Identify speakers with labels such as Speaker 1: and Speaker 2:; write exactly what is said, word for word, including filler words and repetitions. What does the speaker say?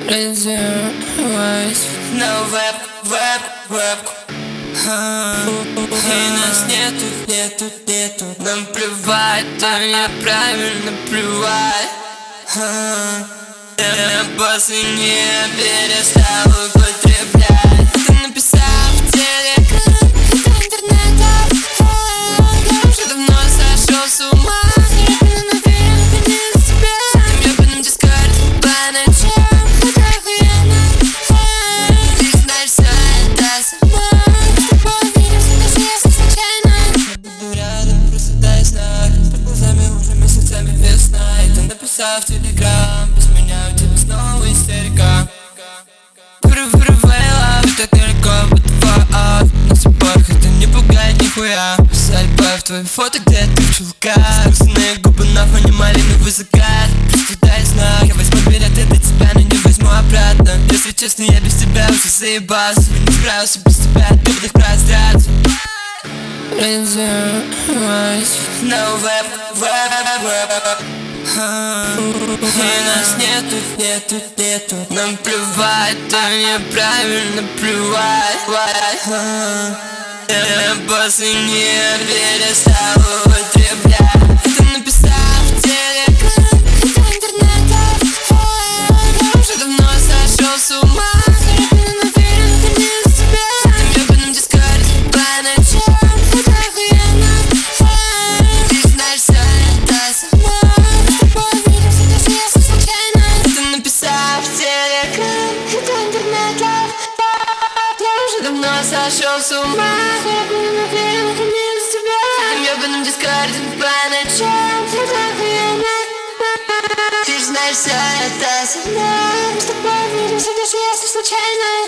Speaker 1: Раздеваюсь на веб, веб, веб. И нас нету, нету, нету. Нам плевать, то неправильно плевать. Я после не перестал употреблять. Ты написал в телеграм, это интернета. Я уже давно сошел с ума. Я наверное, это не за тебя. Ты мне потом дискорд по ночам. Это охуенно. Ты знаешь, все это сама. Мы с тобой видимся, даже если случайно. Я буду рядом, просто дай знак. Под глазами уже месяцами весна. И ты написал в телеграм. Без меня у тебя снова истерика. Прывела, так далеко, but fuck. На зубах это не пугает нихуя. Залипаю в твои фото, где ты в чулках. Вкусные губы на фоне малиновый закат. Просто дай знак, я возьму билеты до тебя, но не возьму обратно. Если честно, я без тебя уже заебался. Не справился без тебя от любых пространств. Раздеваюсь на веб, веб, веб. И нас нету, нету, нету. Нам плевать, то неправильно плевать. Я после не перестал употреблять. Ты написал в телеграм, это интернета. Я уже давно сошел с ума. Я наверное, это не за тебя. Ты мне потом дискорд по ночам. Это охуенно. Ты знаешь, все это сама. Мы с тобой видимся, даже если случайно. Ты написал в телеграм, это интернета. Я уже давно сошел с ума. Я наверное, это не за тебя. Ты мне потом дискорд по ночам. Это охуенно. Ты же знаешь, все это сама. Мы с тобой видимся, даже если случайно.